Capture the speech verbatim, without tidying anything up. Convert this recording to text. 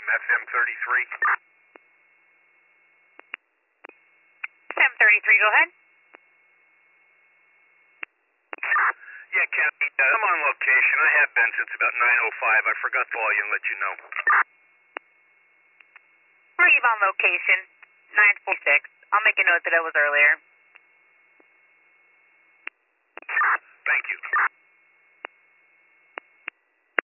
F M thirty-three. F M thirty-three, go ahead. Yeah, Captain, uh, I'm on location. I have been since about nine oh five. I forgot to call you and let you know. Reeve on location, nine four six. I'll make a note that it was earlier.